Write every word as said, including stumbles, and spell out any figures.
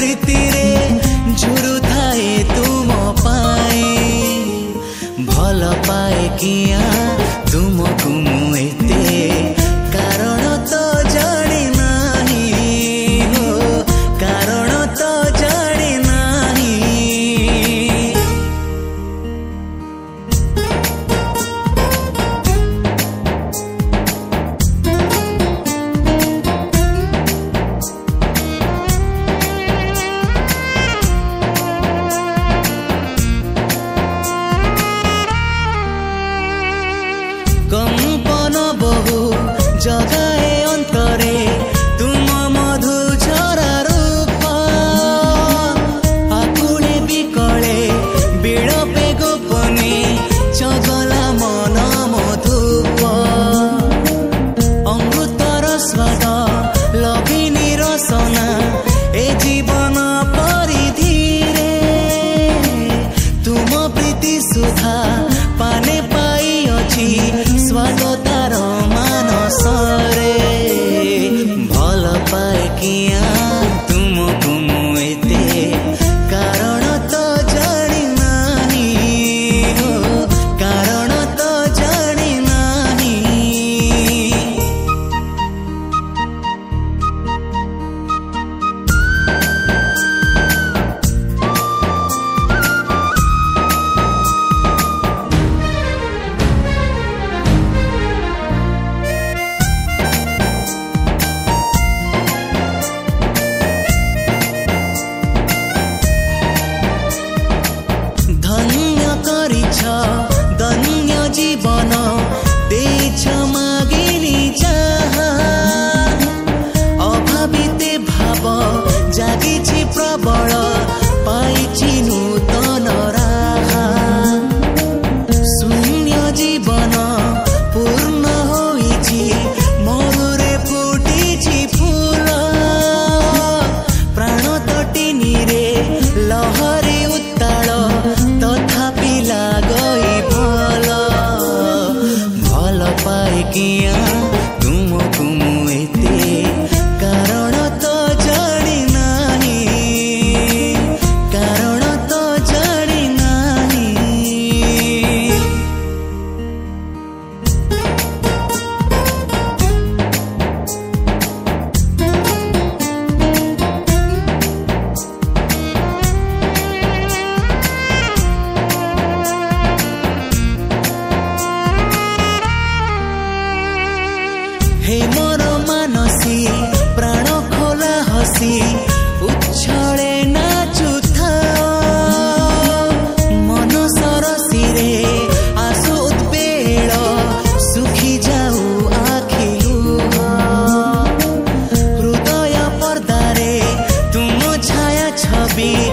प्रीति रे झुरु थाए तुम पाए भल पाए किया तुमको मु एते कारण तो जाने नहीं हो कारण तो जाने नहीं। कंपन बहु जगाए अंतरे तुम मधु झरा रूप आकुले बिकले बिड़पे गोपने चगला मन मधुप अमृतर स्वाद लभिनी रसना ए जीवन परिधि तुम प्रीति सुधा पाने पाई अछि स्वाद तार मानसरे भल पाए किया तुमको मु एते कारण तो जानी नहीं हो कारण तो जानी नहीं। धन्य करिछ धन्य जीवन देछ मागिनी चाहा अभाविते भाव जागिछि प्रबल पाइछि नूतन राहा शून्य जीवन पूर्ण होइछि मधुरे फुटिछि फूल प्राण तटिनी रे लहरी उत्ताल तथापि लागई भल भल पाए किया तुमको मु एते कारण तो जानी नहीं कारण तो जानी नहीं। हे मोर मानसी प्राण खोला हसी उछळे नाचुथा मन सरसी रे आसु उद्वेल सुखी जाऊ आखि हृदय पर्दारे तुम छाया छवि